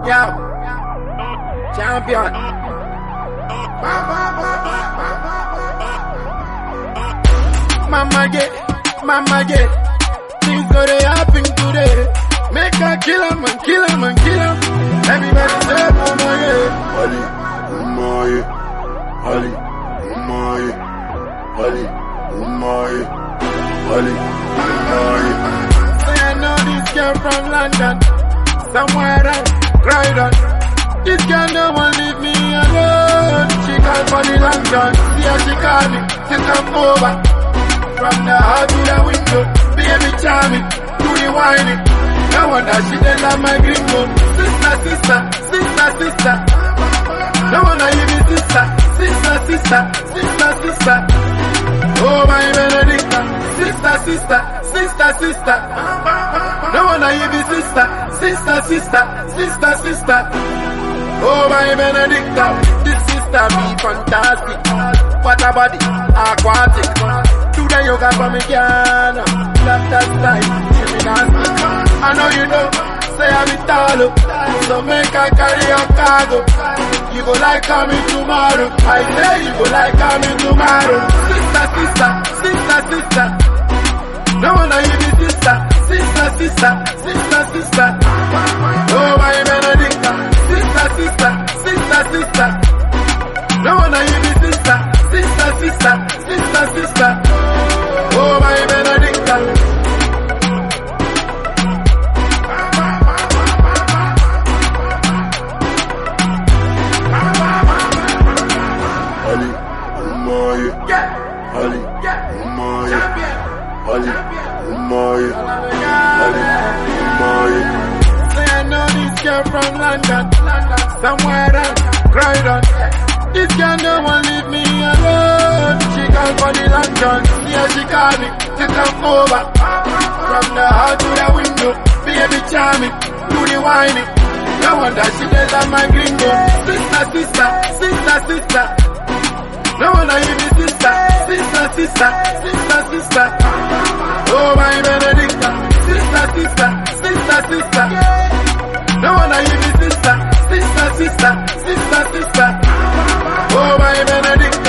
Yo, champion. Mama get, things gonna happen today. Make her kill him and kill him and kill him. Everybody say mama yeah. Ali, Umaye, Ali, Umaye, Ali, Umaye, Ali, Umaye. Say I know this girl from London, somewhere around Croydon. This girl no one leave me alone. She call for the London, see how she call me to come over. From the hall to the window, baby charming, do the whining. No wonder she did love my gringo. Sister, sister, sister, sister. No wonder you be sister, sister, sister, sister, sister. Oh my Benedicta, sister, sister, sister, sister. No wonder you be sister, sister, sister, sister, sister. Oh my Benedicta, this sister be fantastic. What a body, aquatic. Do the yoga for me, piano. Love that style, gymnastic. I know you know, say I'm Italo. So make I carry your cargo. You go like coming tomorrow. I say you go like coming tomorrow. Sister, sister, sister, sister. No wonder you be sister, sister, sister, sister, sister. Oh my Benedicta, sister, sister, sister, sister. No wonder you be sister, sister, sister, sister, sister. Oh my Benedicta. Ali, Umaye, Ali, Umaye, Ali, Umaye, Ali, Umaye. Say I know this girl from London, somewhere around Croydon. This girl no one leave me alone. She call for the London, see how she call me to come over. From the hall to the window, baby charming, do the whining. No wonder she did love my gringo. Sister, sister, sister, sister. No wonder you be sister, sister, sister, sister, sister. Oh my Benedicta, sister, sister, sister, sister. No wonder you be sister, sister, sister, sister, sister. Oh my Benedicta.